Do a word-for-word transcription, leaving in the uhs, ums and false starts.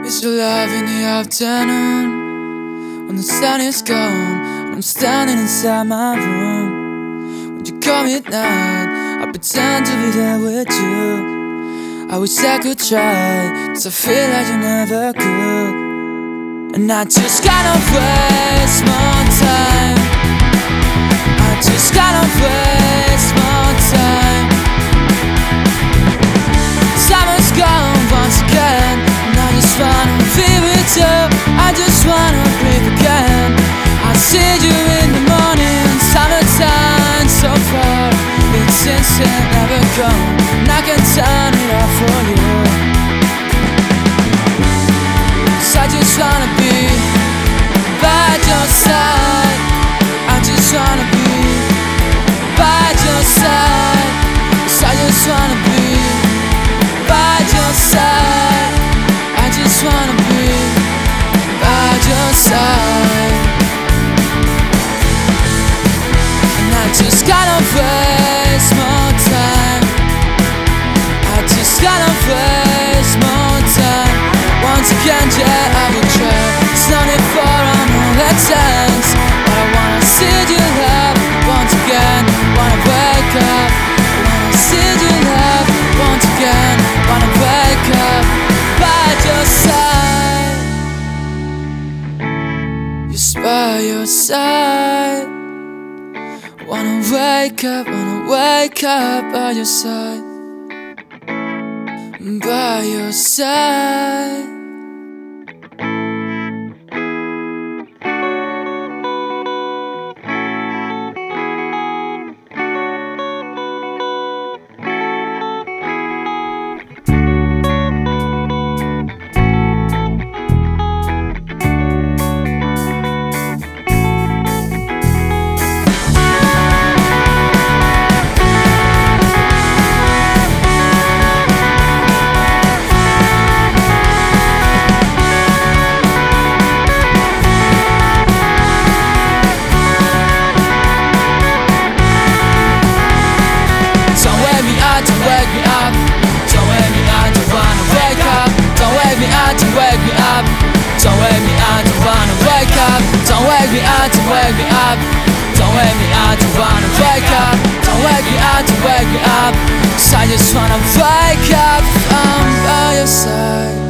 Miss your love in the afternoon, when the sun is gone and I'm standing inside my room. When you call me at night, I pretend to be there with you. I wish I could try, cause I feel like you never could. And I just gotta waste more time. I just gotta waste more time. Summer's gone once again, and I just wanna be with you. I just wanna breathe again. I see you in the morning, summertime so far. It's instant, never gone, and I can turn it off for you. Cause I just wanna be by your side. I just wanna be by your side. Cause I just wanna be by your side. I just wanna be by your side. And I just gotta waste more time. I just gotta waste more time. Once again, yeah, I will try. It's not it for another chance, but I wanna see you love once again. Wanna wake up, wanna see you love once again. Wanna wake up by your side. Just by your side. Wanna wake up, wanna wake up by your side. By your side. Don't wake me up, don't wake me up, don't wanna wake up. Don't wake me up, don't wake me up. Don't wake me up, don't wanna wake up. Don't wake me up, don't wake me up. Don't wake me up, don't wanna wake up. Don't wake me up, don't wake me up. Cause I just wanna wake up. I'm by your side.